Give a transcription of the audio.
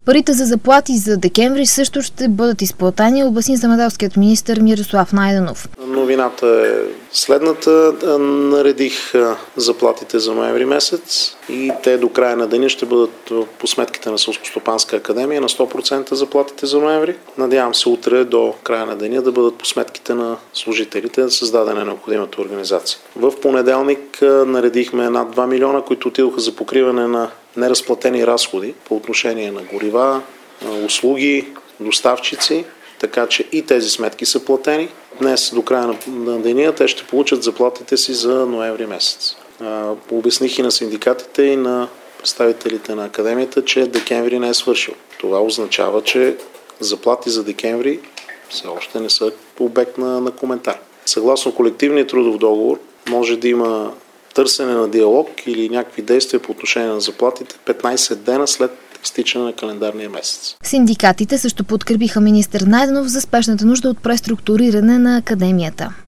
Парите за заплати за декември също ще бъдат изплатени, обясни земеделският министър Мирослав Найденов. Новината е следната. Наредих заплатите за ноември месец и те до края на деня ще бъдат по сметките на Селскостопанска академия на 100% заплатите за ноември. Надявам се утре до края на деня да бъдат по сметките на служителите, да създадена необходимата организация. В понеделник наредихме над 2 милиона, които отидоха за покриване на неразплатени разходи по отношение на горива, услуги, доставчици, така че и тези сметки са платени. Днес до края на деня те ще получат заплатите си за ноември месец. Обясних и на синдикатите и на представителите на академията, че декември не е свършил. Това означава, че заплати за декември все още не са обект на коментар. Съгласно колективния трудов договор може да има търсене на диалог или някакви действия по отношение на заплатите 15 дена след изтичане на календарния месец. Синдикатите също подкрепиха министър Найденов за спешната нужда от преструктуриране на академията.